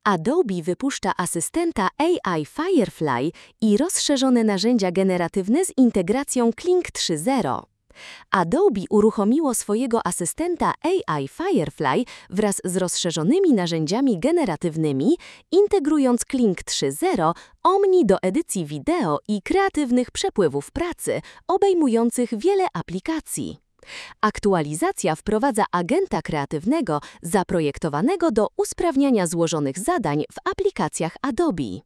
Adobe wypuszcza asystenta AI Firefly i rozszerzone narzędzia generatywne z integracją Kling 3.0. Adobe uruchomiło swojego asystenta AI Firefly wraz z rozszerzonymi narzędziami generatywnymi, integrując Kling 3.0 Omni do edycji wideo i kreatywnych przepływów pracy, obejmujących wiele aplikacji. Aktualizacja wprowadza agenta kreatywnego zaprojektowanego do usprawniania złożonych zadań w aplikacjach Adobe.